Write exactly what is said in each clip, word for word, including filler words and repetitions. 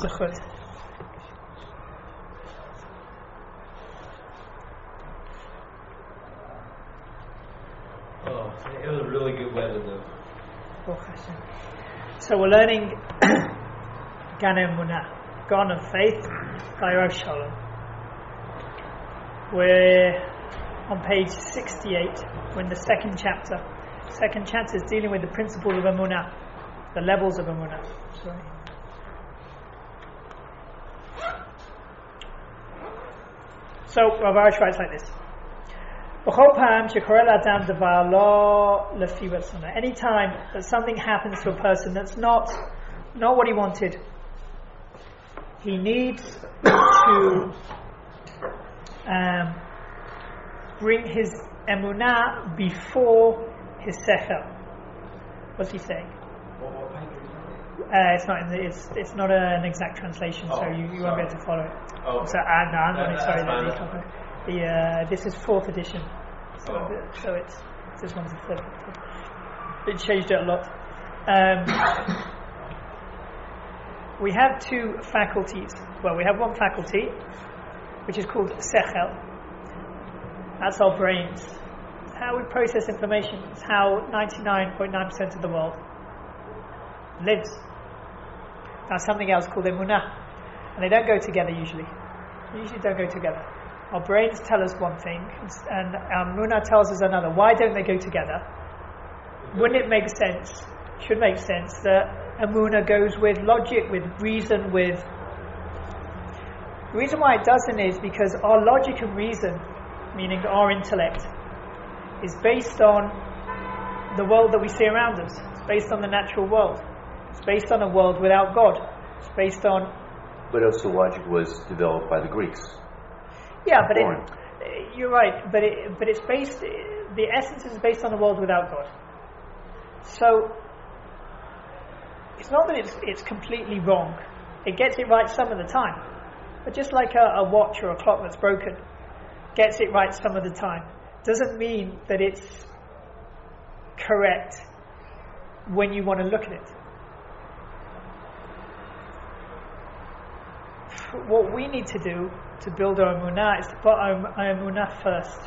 Zechut. Oh, it was a really good weather though. So we're learning Gan Emunah, Gan of Faith, by Rav Shalom. We're on page sixty-eight. We're in the second chapter. Second chapter is dealing with the principles of Emunah, the levels of Emunah. Sorry. So Rav Arush writes like this. Any time that something happens to a person that's not not what he wanted, he needs to um, bring his emunah before his sechel. What's he saying? Uh, it's not in the, it's it's not a, an exact translation, oh, so you, you won't be able to follow it. Oh, so uh, no, I'm that, really sorry. That the, the, uh, this is fourth edition, so, oh. so it's this one's a third. It changed it a lot. Um, we have two faculties. Well, we have one faculty, which is called sechel. That's our brains. It's how we process information. It's how ninety-nine point nine percent of the world lives. Now something else called emunah, and they don't go together usually. They usually don't go together. Our brains tell us one thing, and our emunah tells us another. Why don't they go together? Wouldn't it make sense? Should make sense that emunah goes with logic, with reason, with. The reason why it doesn't is because our logic and reason, meaning our intellect, is based on the world that we see around us. It's based on the natural world. It's based on a world without God. It's based on... But also logic was developed by the Greeks. Yeah, but it, you're right. But it, but it's based... The essence is based on a world without God. So, it's not that it's, it's completely wrong. It gets it right some of the time. But just like a, a watch or a clock that's broken, gets it right some of the time, doesn't mean that it's correct when you want to look at it. What we need to do to build our emunah is to put our, our emunah first.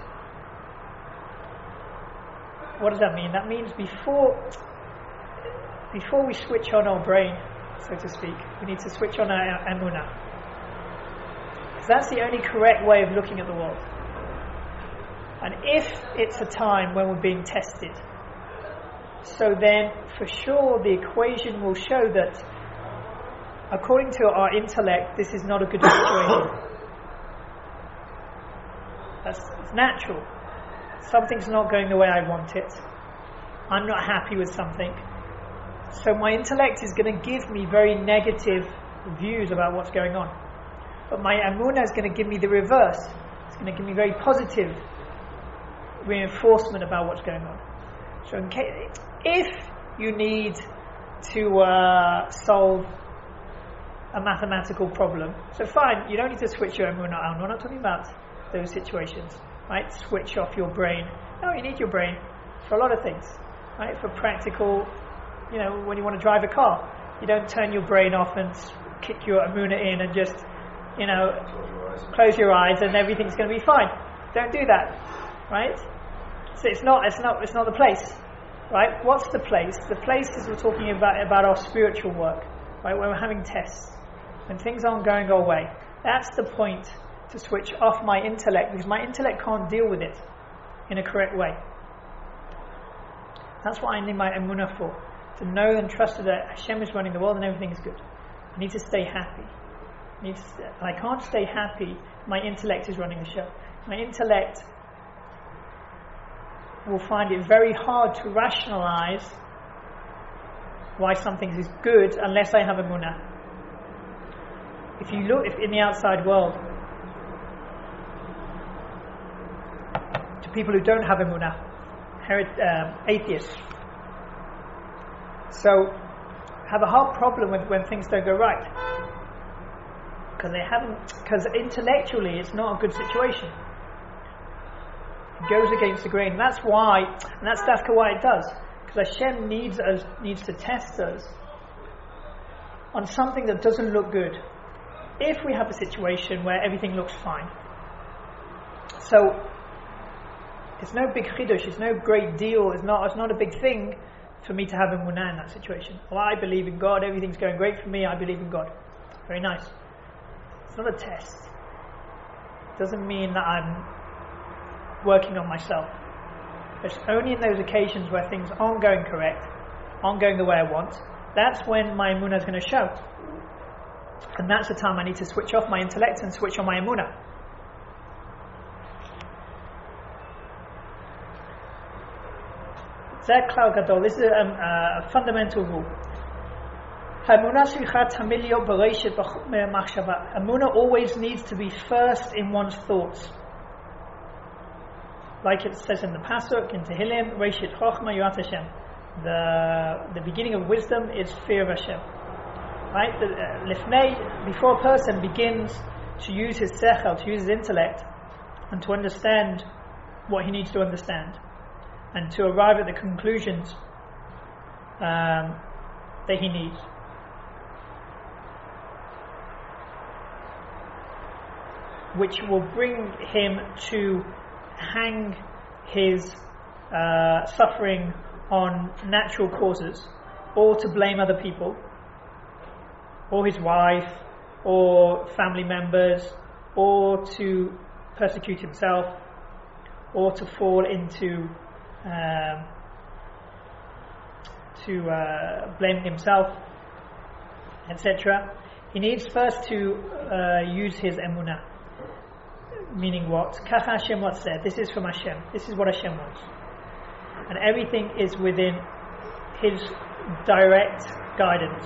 What does that mean? That means before before we switch on our brain, so to speak, we need to switch on our, our emunah. Because that's the only correct way of looking at the world. And if it's a time when we're being tested, so then for sure the equation will show that according to our intellect, this is not a good situation. That's it's natural. Something's not going the way I want it. I'm not happy with something. So my intellect is going to give me very negative views about what's going on. But my emunah is going to give me the reverse. It's going to give me very positive reinforcement about what's going on. So in case, if you need to uh, solve a mathematical problem, so fine, you don't need to switch your emunah on. We're not talking about those situations, right? Switch off your brain. No, you need your brain for a lot of things, right? For practical, you know, when you want to drive a car, you don't turn your brain off and kick your emunah in and just, you know, close your eyes and everything's going to be fine. Don't do that, right? So it's not, it's not, it's not the place, right? What's the place? The place is we're talking about about our spiritual work, right? When we're having tests, when things aren't going our way. That's the point to switch off my intellect, because my intellect can't deal with it in a correct way. That's what I need my emunah for, to know and trust that Hashem is running the world and everything is good. I need to stay happy. I, need to stay, I can't stay happy. My intellect is running the show. My intellect will find it very hard to rationalize why something is good unless I have emunah. If you look if in the outside world, to people who don't have emunah, um, atheists, so have a hard problem with when things don't go right, because they haven't, because intellectually it's not a good situation. It goes against the grain. And that's why, and that's dafka why it does, because Hashem needs us, needs to test us on something that doesn't look good. If we have a situation where everything looks fine, so it's no big chidush, it's no great deal, it's not, it's not a big thing for me to have emunah in that situation. Well, I believe in God, everything's going great for me, I believe in God. Very nice. It's not a test. It doesn't mean that I'm working on myself. It's only in those occasions where things aren't going correct, aren't going the way I want, that's when my emunah is going to show. And that's the time I need to switch off my intellect and switch on my emunah. This is a, um, a fundamental rule. Emunah always needs to be first in one's thoughts. Like it says in the Pasuk, in Tehillim, Reishit Chochma Yurat Hashem. The, the beginning of wisdom is fear of Hashem. Right? The, uh, Lifnei, before a person begins to use his sechel, to use his intellect, and to understand what he needs to understand, and to arrive at the conclusions um, that he needs. Which will bring him to hang his uh, suffering on natural causes, or to blame other people, or his wife, or family members, or to persecute himself, or to fall into um, to uh, blame himself, et cetera. He needs first to uh, use his emunah. Meaning what? Kacha Hashem what said. This is from Hashem. This is what Hashem wants. And everything is within His direct guidance.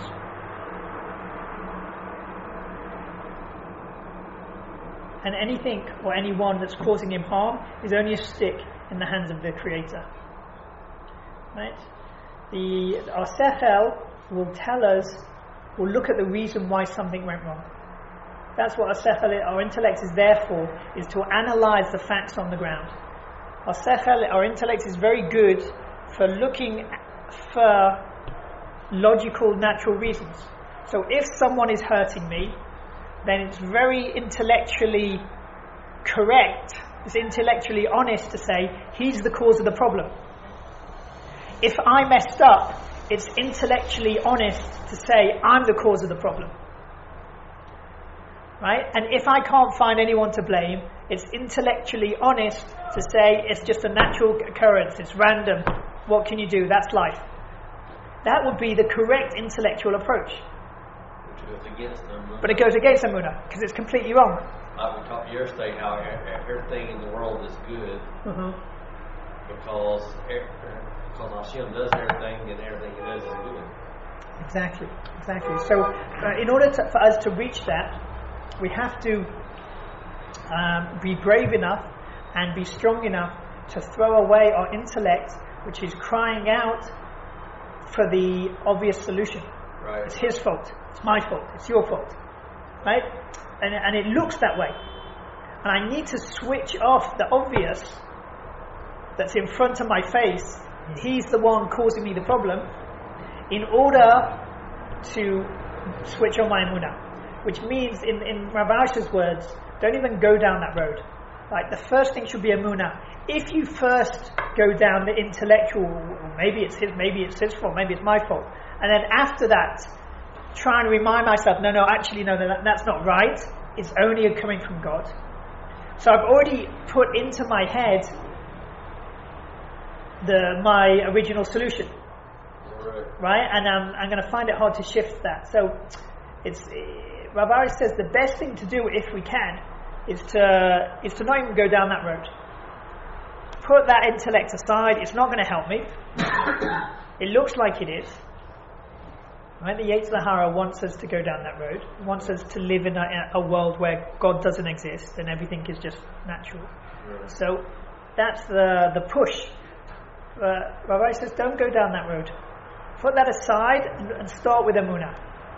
And anything or anyone that's causing him harm is only a stick in the hands of the Creator. Right? The our sechel will tell us, will look at the reason why something went wrong. That's what our sechel, our intellect is there for, is to analyze the facts on the ground. Our sechel, our intellect is very good for looking for logical, natural reasons. So if someone is hurting me, then it's very intellectually correct, it's intellectually honest to say, he's the cause of the problem. If I messed up, it's intellectually honest to say, I'm the cause of the problem. Right? And if I can't find anyone to blame, it's intellectually honest to say it's just a natural occurrence, it's random, what can you do, that's life. That would be the correct intellectual approach. Which goes against them. But it goes against emunah, because it's completely wrong. Like we talked yesterday, how everything in the world is good, Mm-hmm. because, because Hashem does everything, and everything He does is good. Exactly, exactly. So uh, in order to, for us to reach that, we have to um, be brave enough and be strong enough to throw away our intellect, which is crying out for the obvious solution. Right. It's his fault, it's my fault, it's your fault. Right? And, and it looks that way. And I need to switch off the obvious that's in front of my face. He's the one causing me the problem, in order to switch on my emunah. Which means, in, in Rav Arshi's words, don't even go down that road. Like, the first thing should be emunah. If you first go down the intellectual, maybe it's his, maybe it's his fault, maybe it's my fault, and then after that, try and remind myself, no, no, actually, no, no, that, that's not right. It's only coming from God. So I've already put into my head the my original solution, Right. right? And um, I'm going to find it hard to shift that. So it's. Rav Arush says the best thing to do, if we can, is to is to not even go down that road. Put that intellect aside. It's not going to help me. It looks like it is. Right? The Yetzer Hara wants us to go down that road. It wants us to live in a, a world where God doesn't exist and everything is just natural. Right. So that's the the push. Uh, Rav Arush says, don't go down that road. Put that aside and, and start with emunah.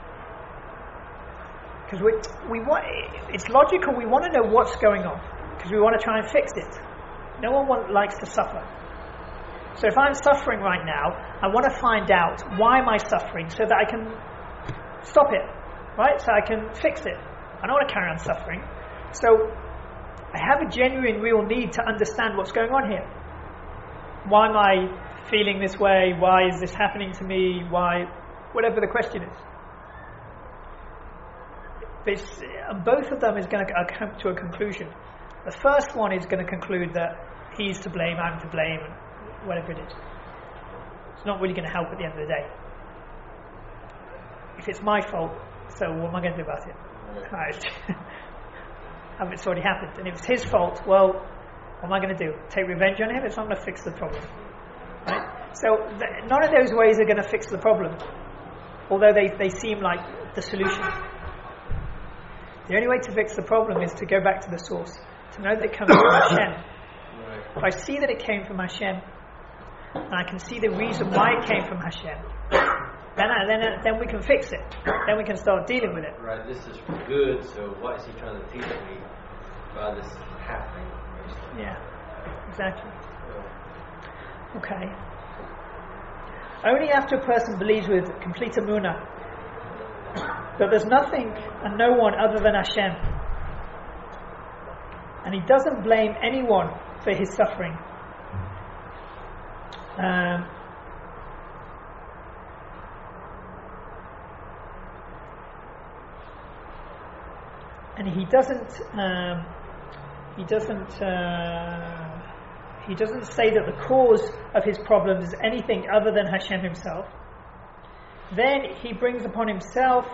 Because we, we want, it's logical, we want to know what's going on, because we want to try and fix it. No one want, likes to suffer. So if I'm suffering right now, I want to find out why am I suffering, so that I can stop it, right? So I can fix it. I don't want to carry on suffering. So I have a genuine, real need to understand what's going on here. Why am I feeling this way? Why is this happening to me? Why, whatever the question is. But it's, both of them is going to come to a conclusion. The first one is going to conclude that he's to blame, I'm to blame, and whatever it is. It's not really going to help at the end of the day. If it's my fault, so what am I going to do about it? Right. It's already happened. And if it's his fault, well, what am I going to do? Take revenge on him? It's not going to fix the problem. Right? So th- none of those ways are going to fix the problem, although they, they seem like the solution. The only way to fix the problem is to go back to the source, to know that it comes from Hashem. Right. If I see that it came from Hashem, and I can see the reason why it came from Hashem, then I, then then we can fix it. Then we can start dealing with it. Right, this is for good, so what is he trying to teach me about this happening? Yeah, exactly. Okay. Only after a person believes with complete emunah that there's nothing and no one other than Hashem, and he doesn't blame anyone for his suffering, um, and he doesn't um, he doesn't uh, he doesn't say that the cause of his problems is anything other than Hashem himself, then he brings upon himself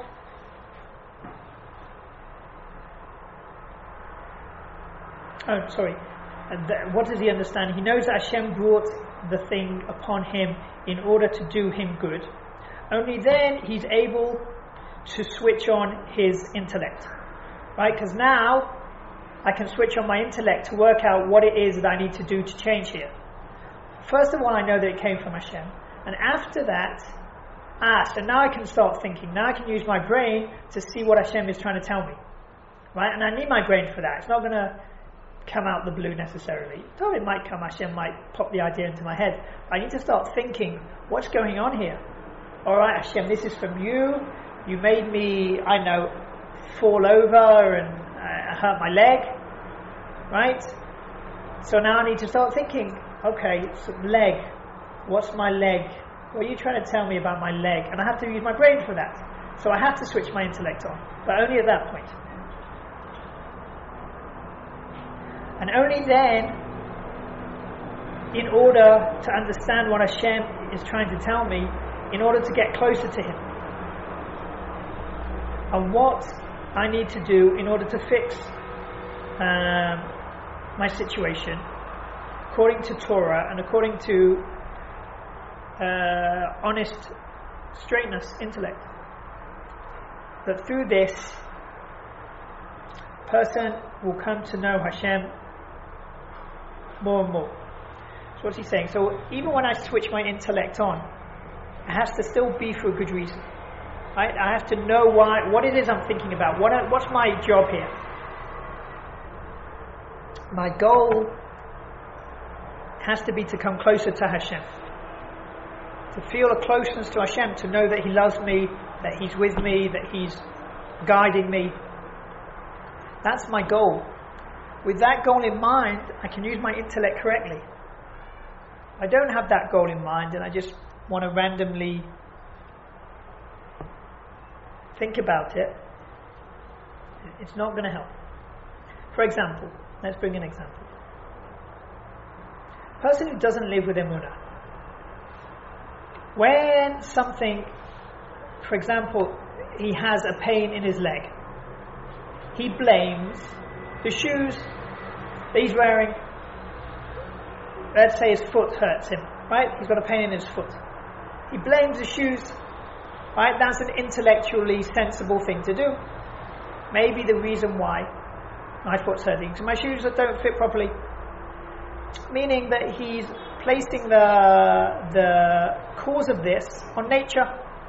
oh sorry uh, th- what does he understand? He knows that Hashem brought the thing upon him in order to do him good. Only then he's able to switch on his intellect, right? Because now I can switch on my intellect to work out what it is that I need to do to change here. First of all, I know that it came from Hashem, and after that, ah, so now I can start thinking. Now I can use my brain to see what Hashem is trying to tell me, right? And I need my brain for that. It's not going to come out the blue necessarily. Though it might come, Hashem might pop the idea into my head. I need to start thinking, what's going on here? All right, Hashem, this is from you. You made me, I know, fall over and uh, hurt my leg, right? So now I need to start thinking, okay, so leg, what's my leg? What are you trying to tell me about my leg? And I have to use my brain for that. So I have to switch my intellect on, but only at that point. And only then, in order to understand what Hashem is trying to tell me, in order to get closer to Him, and what I need to do in order to fix um, my situation, according to Torah and according to uh, honest straightness, intellect. That through this, person will come to know Hashem more and more. So what's he saying? So even when I switch my intellect on, it has to still be for a good reason. Right? I have to know why, what it is I'm thinking about. What, what's my job here? My goal has to be to come closer to Hashem. To feel a closeness to Hashem, to know that He loves me, that He's with me, that He's guiding me. That's my goal. With that goal in mind, I can use my intellect correctly. If I don't have that goal in mind and I just want to randomly think about it, it's not going to help. For example, let's bring an example. A person who doesn't live with emunah, when something, for example, he has a pain in his leg, he blames the shoes that he's wearing. Let's say his foot hurts him, right? He's got a pain in his foot. He blames the shoes, right? That's an intellectually sensible thing to do. Maybe the reason why my foot's hurting, so my shoes don't fit properly. Meaning that he's placing the the cause of this on nature.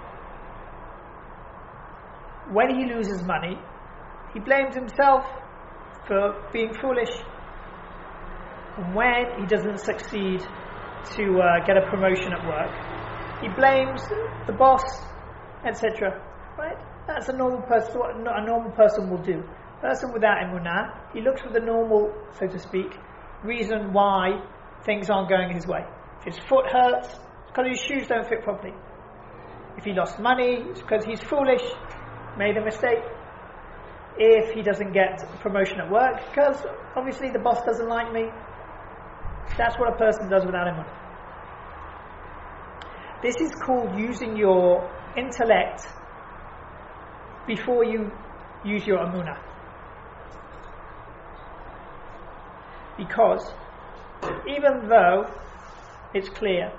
When he loses money, he blames himself for being foolish. And when he doesn't succeed to uh, get a promotion at work, he blames the boss, et cetera. Right? That's a normal person, what a normal person will do. Person without emunah, he looks for the normal, so to speak, reason why things aren't going his way. If his foot hurts, it's because his shoes don't fit properly. If he lost money, it's because he's foolish, made a mistake. If he doesn't get a promotion at work, because obviously the boss doesn't like me. That's what a person does without emunah. This is called using your intellect before you use your emunah. Because even though it's clear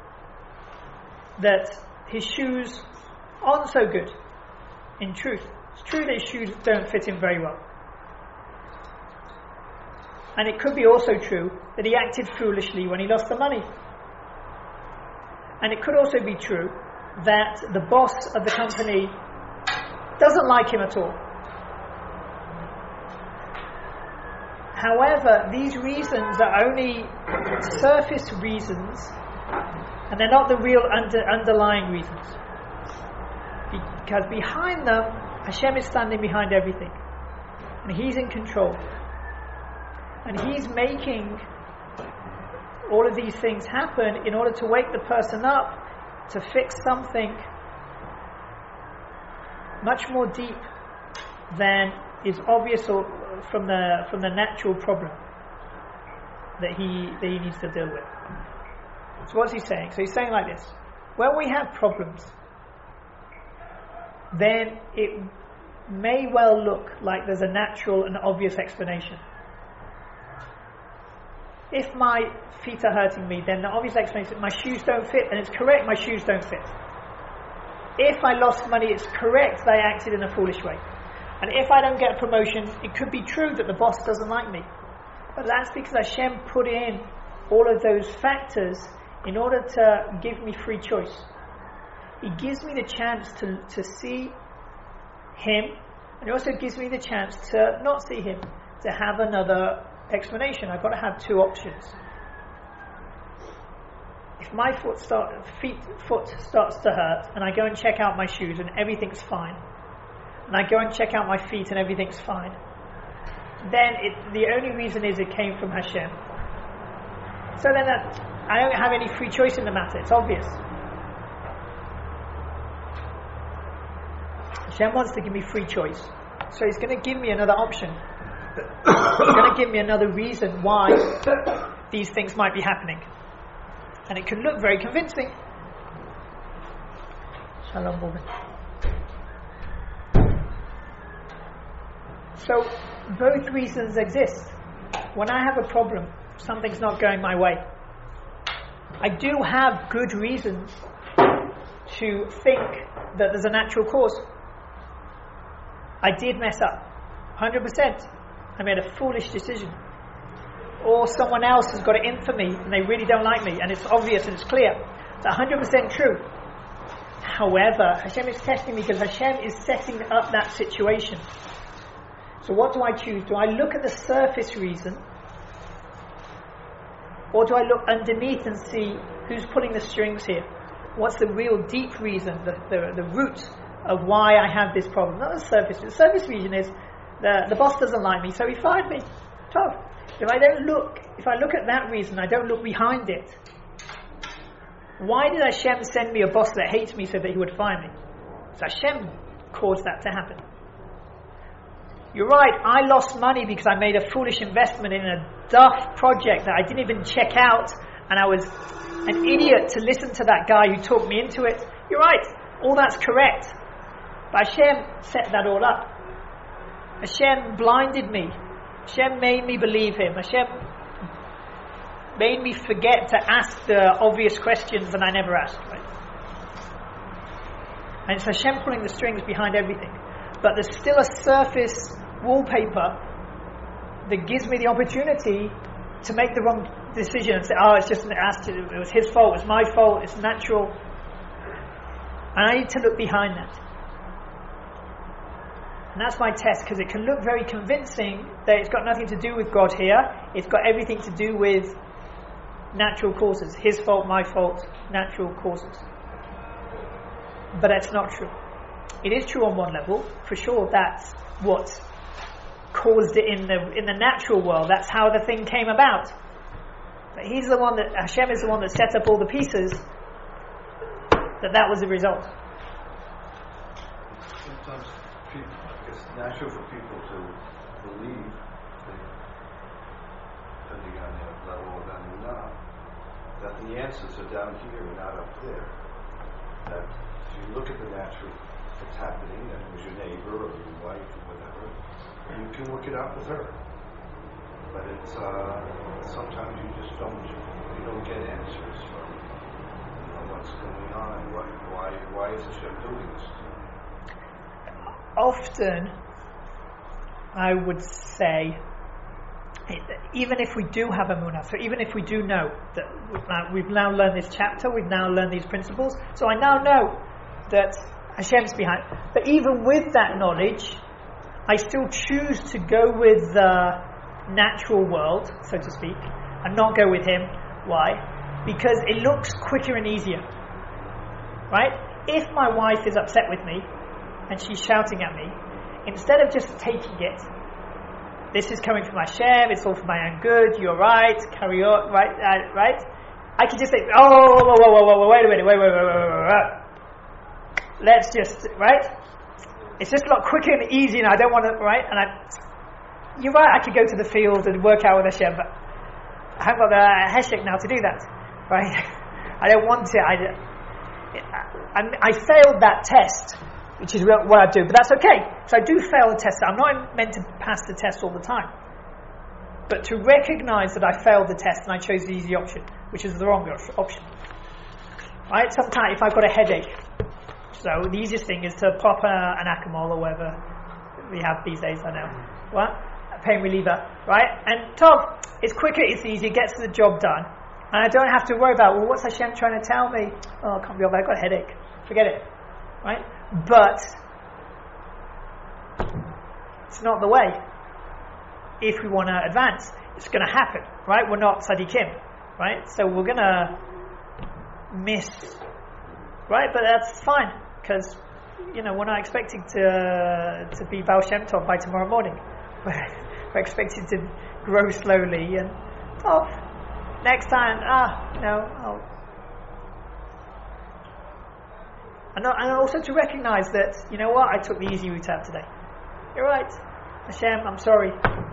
that his shoes aren't so good, in truth, it's true that his shoes don't fit him very well. And it could be also true that he acted foolishly when he lost the money. And it could also be true that the boss of the company doesn't like him at all. However, these reasons are only surface reasons, and they're not the real under, underlying reasons. Because behind them, Hashem is standing behind everything. And He's in control. And He's making all of these things happen in order to wake the person up to fix something much more deep than is obvious from the from the natural problem that he that he needs to deal with. So what's he saying? So he's saying like this: when we have problems, then it may well look like there's a natural and obvious explanation. If my feet are hurting me, then the obvious explanation is my shoes don't fit, and it's correct, my shoes don't fit. If I lost money, it's correct that I acted in a foolish way. And if I don't get a promotion, it could be true that the boss doesn't like me. But that's because Hashem put in all of those factors in order to give me free choice. He gives me the chance to, to see Him, and He also gives me the chance to not see Him, to have another explanation. I've got to have two options. If my foot, start, feet, foot starts to hurt, and I go and check out my shoes and everything's fine, and I go and check out my feet and everything's fine, then it, the only reason is it came from Hashem. So then that, I don't have any free choice in the matter. It's obvious. Hashem wants to give me free choice, so He's going to give me another option. He's going to give me another reason why these things might be happening. And it can look very convincing. Shalom, Bobin. So, both reasons exist. When I have a problem, something's not going my way, I do have good reasons to think that there's a natural cause. I did mess up, one hundred percent. I made a foolish decision. Or someone else has got it in for me and they really don't like me, and it's obvious and it's clear. It's one hundred percent true. However, Hashem is testing me because Hashem is setting up that situation. So what do I choose? Do I look at the surface reason, or do I look underneath and see who's pulling the strings here? What's the real deep reason, the, the, the root of why I have this problem? Not the surface. The surface reason is the, the boss doesn't like me, so he fired me. Tough. If I don't look, if I look at that reason, I don't look behind it. Why did Hashem send me a boss that hates me so that He would fire me? So Hashem caused that to happen. You're right, I lost money because I made a foolish investment in a duff project that I didn't even check out, and I was an idiot to listen to that guy who talked me into it. You're right, all that's correct. But Hashem set that all up. Hashem blinded me. Hashem made me believe Him. Hashem made me forget to ask the obvious questions that I never asked. Right? And it's Hashem pulling the strings behind everything. But there's still a surface wallpaper that gives me the opportunity to make the wrong decision and say, oh, it's just, it was his fault, it's my fault, it's natural. And I need to look behind that. And that's my test, because it can look very convincing that it's got nothing to do with God here. It's got everything to do with natural causes. His fault, my fault, natural causes. But that's not true. it is true on one level, for sure. That's what caused it in the in the natural world. That's how the thing came about. But He's the one that Hashem is the one that set up all the pieces. That that was the result. Sometimes people, it's natural for people to believe, depending on their level of emunah, that the answers are down here and not up there. That if you look at the natural, what's happening, and it was your neighbor or your wife or whatever, you can work it out with her. But it's uh, sometimes you just don't you don't get answers from you know what's going on. Why why why is Hashem doing this? Often, I would say, even if we do have emunah, so even if we do know that we've now learned this chapter, we've now learned these principles, so I now know that Hashem's behind. But even with that knowledge, I still choose to go with the natural world, so to speak, and not go with Him. Why? Because it looks quicker and easier. Right? If my wife is upset with me, and she's shouting at me, instead of just taking it, this is coming from Hashem, it's all for my own good, you're right, carry on, right, uh, right? I can just say, oh, whoa, whoa, whoa, whoa, whoa, wait a minute, wait, wait, wait, wait, wait, wait. Let's just, right? It's just a lot quicker and easier, and I don't want to, right? And I, you're right, I could go to the field and work out with Hashem, but I haven't got the heshek now to do that, right? I don't want it, I, I, I failed that test, which is what I do, but that's okay. So I do fail the test. I'm not meant to pass the test all the time. But to recognize that I failed the test and I chose the easy option, which is the wrong option. Right? Sometimes if I've got a headache, so the easiest thing is to pop a, an Acamol or whatever we have these days, I know. What? A pain reliever. Right? And Tom, it's quicker, it's easier, gets the job done. And I don't have to worry about, well, what's Hashem trying to tell me? Oh, I can't be bothered, I've got a headache. Forget it. Right? But it's not the way. If we want to advance, it's going to happen, right? We're not tzaddikim, right? So we're going to miss, right? But that's fine, because you know we're not expecting to uh, to be Baal Shem Tov by tomorrow morning. We're, we're expecting to grow slowly and oh, next time, ah, you know, I'll. And also to recognize that, you know what, I took the easy route out today. You're right. Hashem, I'm sorry.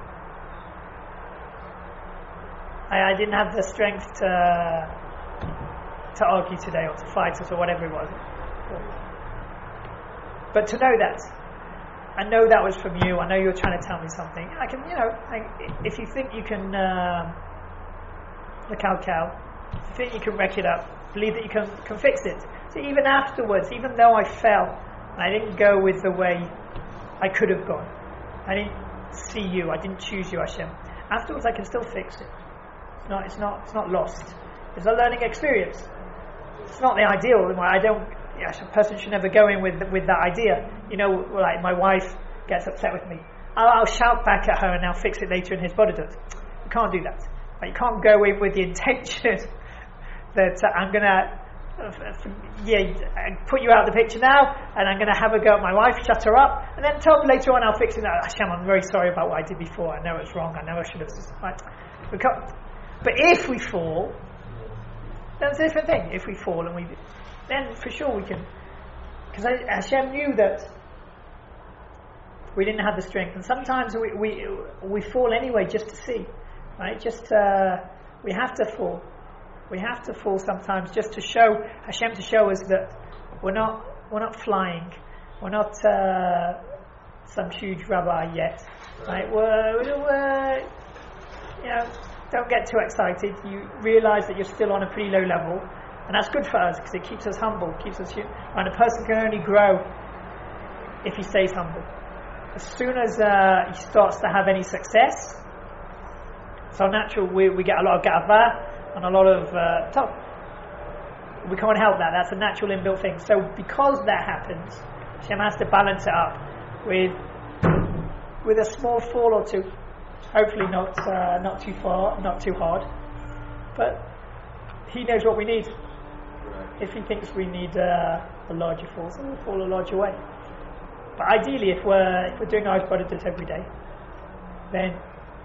I, I didn't have the strength to to argue today or to fight or whatever it was. But to know that, I know that was from you, I know you were trying to tell me something. I can, you know, I, if you think you can uh, look out, cow, if you think you can wreck it up, believe that you can, can fix it. So even afterwards, even though I fell, and I didn't go with the way I could have gone, I didn't see you, I didn't choose you, Hashem. Afterwards, I can still fix it. It's not, it's not, it's not lost. It's a learning experience. It's not the ideal. I don't. Yeah, a person should never go in with with that idea. You know, like my wife gets upset with me, I'll, I'll shout back at her and I'll fix it later in his bodhidut. You can't do that. Like, you can't go in with the intention that uh, I'm gonna. Uh, yeah, put you out of the picture now, and I'm going to have a go at my wife, shut her up, and then tell me later on I'll fix it. Hashem, I'm very sorry about what I did before. I know it's wrong. I know I should have. Right. We can't. But if we fall, that's a different thing. If we fall and we, then for sure we can, because Hashem knew that we didn't have the strength, and sometimes we we we fall anyway just to see, right? Just uh, we have to fall. We have to fall sometimes just to show Hashem, to show us that we're not we're not flying, we're not uh, some huge rabbi yet, right? We're, we're you know, don't get too excited. You realise that you're still on a pretty low level, and that's good for us because it keeps us humble, keeps us. And a person can only grow if he stays humble. As soon as uh, he starts to have any success, so natural we we get a lot of ga'ava. And a lot of uh, top. We can't help that. That's a natural inbuilt thing. So because that happens, Hashem has to balance it up with with a small fall or two. Hopefully not uh, not too far, not too hard. But He knows what we need. If He thinks we need uh, a larger fall, so we'll fall a larger way. But ideally, if we're if we're doing our Bodhidharma every day, then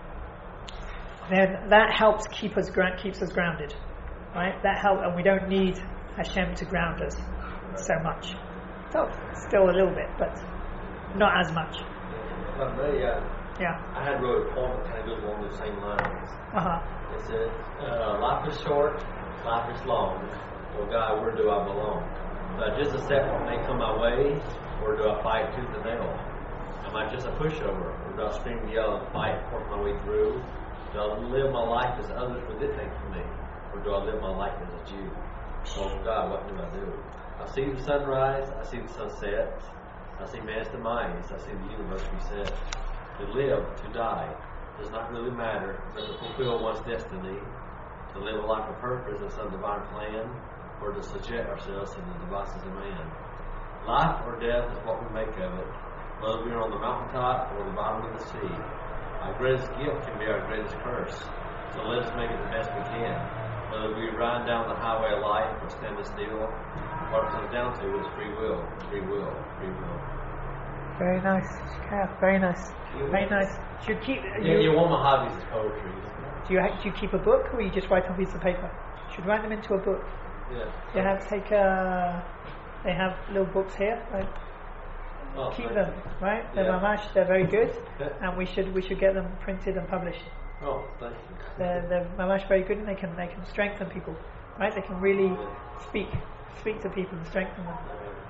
then that helps keep us gra- keeps us grounded, right? That help, and we don't need Hashem to ground us so much. So still a little bit, but not as much. But me, uh, Yeah. I had wrote a poem that kind of goes along the same lines. Uh huh. It says, uh, life is short, life is long. Oh God, where do I belong? Do I just accept what may come my way, or do I fight tooth and nail? Am I just a pushover, or do I scream, yell, and fight, work my way through? Do I live my life as others would dictate for me, or do I live my life as a Jew? Oh God, what do I do? I see the sunrise, I see the sunset, I see man's demise, I see the universe reset. To live, to die, does not really matter, but to fulfill one's destiny, to live a life of purpose in some divine plan, or to subject ourselves to the devices of man. Life or death is what we make of it, whether we are on the mountaintop or the bottom of the sea. Our greatest gift can be our greatest curse, so let us make it the best we can. Whether we ride down the highway of life or stand still, what it comes down to is free will, free will, free will. Very nice. Yeah, very nice. Very nice. Do you keep? Yeah, You, yeah, one of my hobbies is poetry. do you ha- do you keep a book, or you just write on a piece of paper? You should write them into a book. Yeah. You have take a. They have little books here, right? Oh, Keep thank them, you. right? They're Yeah. mamash. They're very good, Yeah. and we should we should get them printed and published. Oh, thank you. They're they're mamash very good, and they can they can strengthen people, right? They can really speak speak to people and strengthen them.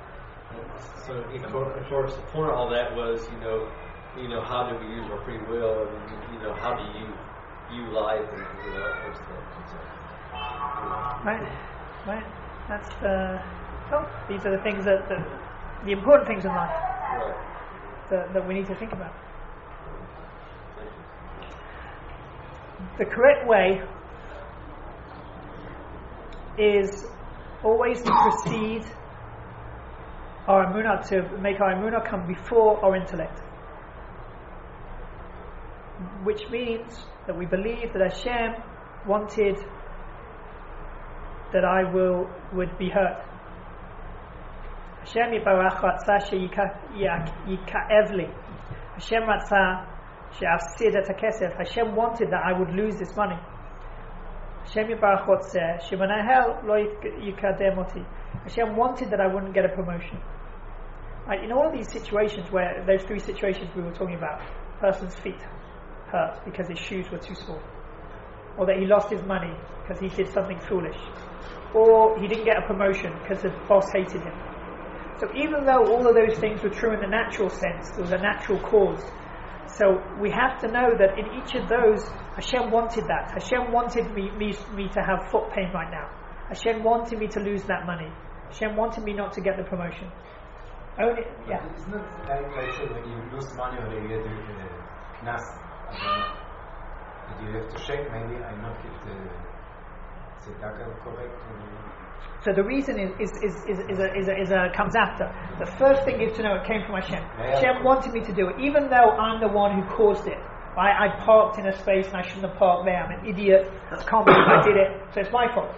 So, of course, of course, the point of all that was, you know, you know, how do we use our free will, and you know, how do you view life, and you know, that kind of stuff. So, you know. Right, right. That's the. Oh, these are the things that, that the important things in life Right. that, that we need to think about. Thank you. The correct way is always to proceed our emunah, to make our emunah come before our intellect, which means that we believe that Hashem wanted that I will would be hurt. Hashem yibarach ratzah sheyikaev li. Hashem ratzah she'afsid et hakesef. Hashem wanted that I would lose this money. Hashem yibarach ratzah shemanahel lo yikadem oti. Hashem wanted that I wouldn't get a promotion. Right, in all of these situations, where those three situations we were talking about, person's feet hurt because his shoes were too small, or that he lost his money because he did something foolish, or he didn't get a promotion because the boss hated him. So even though all of those things were true in the natural sense, there was a natural cause. So we have to know that in each of those, Hashem wanted that. Hashem wanted me, me, me to have foot pain right now. Hashem wanted me to lose that money. Hashem wanted me not to get the promotion. Only, yeah. It's not like I said, when you lose money or you get a knas, I don't know. But you have to check, maybe I not get the tzedakah correct. So the reason is is is is, is, a, is, a, is a, comes after. The first thing is to know it came from Hashem. Hashem wanted me to do it, even though I'm the one who caused it. Right? I parked in a space and I shouldn't have parked there. I'm an idiot. I can't believe I did it. So it's my fault.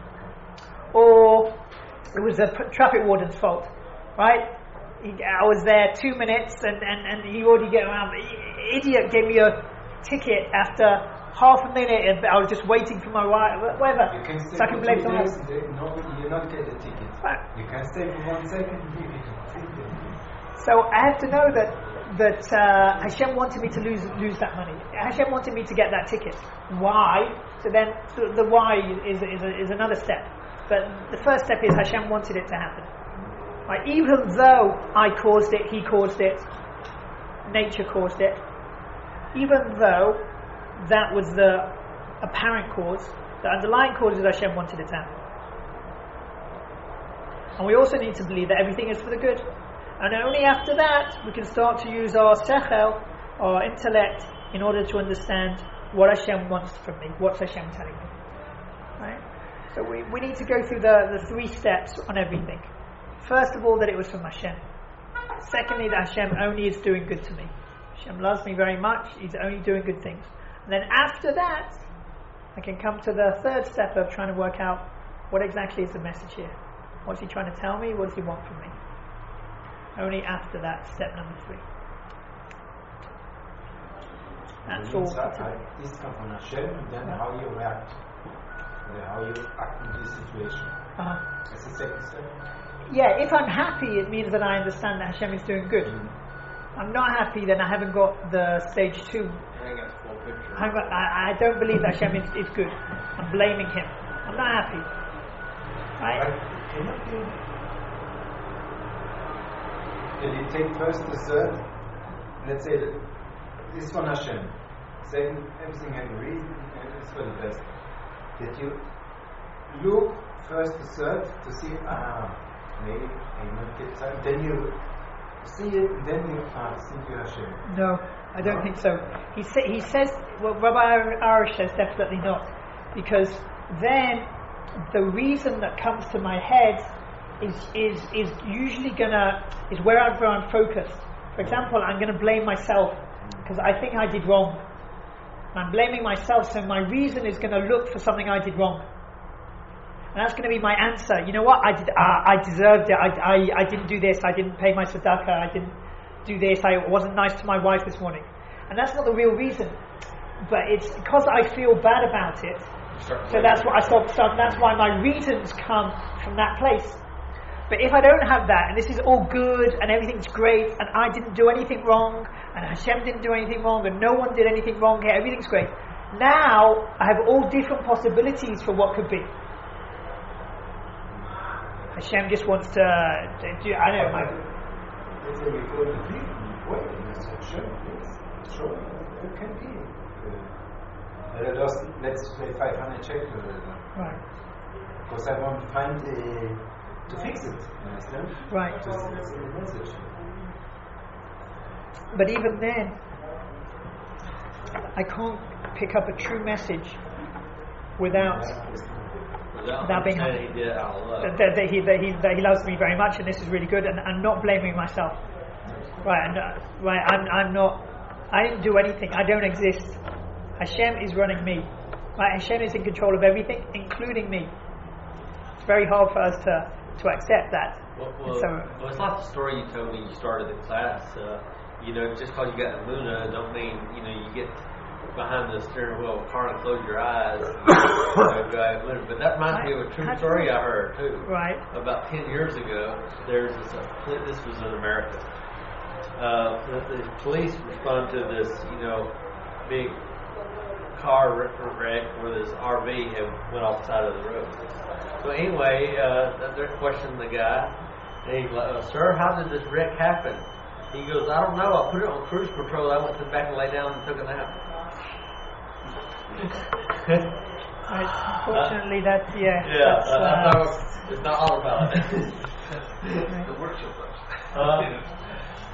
Or it was the p- traffic warden's fault. Right? He, I was there two minutes and, and, and he already get around. The idiot gave me a ticket after half a minute and I was just waiting for my ride, whatever. You can stay So I can for blame two someone days, else. they- no, you not get the ticket. Right. You can stay for one second, you can take it. So I have to know that that uh, Hashem wanted me to lose lose that money. Hashem wanted me to get that ticket. Why? So then so the why is is, a, is another step. But the first step is Hashem wanted it to happen. Right? Even though I caused it, He caused it, nature caused it. Even though that was the apparent cause, the underlying cause is Hashem wanted it to happen. And we also need to believe that everything is for the good. And only after that we can start to use our sechel, our intellect, in order to understand what Hashem wants from me, what's Hashem telling me. Right? So we, we need to go through the, the three steps on everything. First of all, that it was from Hashem. Secondly, that Hashem only is doing good to me. Hashem loves me very much, He's only doing good things. And then after that, I can come to the third step of trying to work out what exactly is the message here. What's He trying to tell me? What does He want from me? Only after that, step number three. That's all. This comes from Hashem, and then how you react, and how you act in this situation. Uh-huh. That's the second step. Yeah, if I'm happy, it means that I understand that Hashem is doing good. Mm-hmm. I'm not happy, then I haven't got the stage two. I ain't got the full picture. I'm, I, I don't believe that Hashem is, is good. I'm blaming Him. I'm not happy. Right? Can you think? Can you take first the third? Let's say that this one Hashem, second everything has a reason and it's for the best. That you look first the third to see, ah, maybe I not get time. Then you see it, and then you ah, think you Hashem. No, I don't No? think so. He, sa- he says, well, Rabbi Arush says definitely not. Because then the reason that comes to my head is is is usually gonna, is wherever I'm focused. For example, I'm gonna blame myself because I think I did wrong. I'm blaming myself, so my reason is gonna look for something I did wrong. And that's going to be my answer. You know what? I did. Uh, I deserved it. I, I, I didn't do this. I didn't pay my tzedakah. I didn't do this. I wasn't nice to my wife this morning. And that's not the real reason. But it's because I feel bad about it. So that's what I thought. So that's why my reasons come from that place. But if I don't have that, and this is all good, and everything's great, and I didn't do anything wrong, and Hashem didn't do anything wrong, and no one did anything wrong here, everything's great. Now I have all different possibilities for what could be. Hashem just wants to, to do, I don't know, my, Let's say we go to the people, wait, and it's Hashem, yes, sure, it can be. Uh, let us, let's play five hundred check, uh, right, because I want to find uh, to fix it, you understand? right. Just that's the message. But even then, I can't pick up a true message without Without That being saying he did it out of love. that, that, that, he, that, he, that he loves me very much, and this is really good, and I'm not blaming myself. Right, and, uh, right. I'm, I'm not. I didn't do anything. I don't exist. Hashem is running me. Right, Hashem is in control of everything, including me. It's very hard for us to to accept that. Well, well, So, well, it's like the story you told me you started the class. Uh, you know, just because you got Emunah don't mean, you know, you get behind the steering wheel of a car and close your eyes. And, you know, drive Emunah. But that reminds me of a true story I heard, too. right, About ten years ago, there's this, uh, this was in America. Uh, the, the police respond to this, you know, big car wreck where this R V had went off the side of the road. So anyway, uh, they're questioning the guy, and he's like, oh, "Sir, how did this wreck happen?" He goes, "I don't know. I put it on cruise control. I went to the back and lay down and took a nap." right. Unfortunately, that's yeah. Yeah, that's, uh, uh, uh, it's not all about it. The worship. Uh,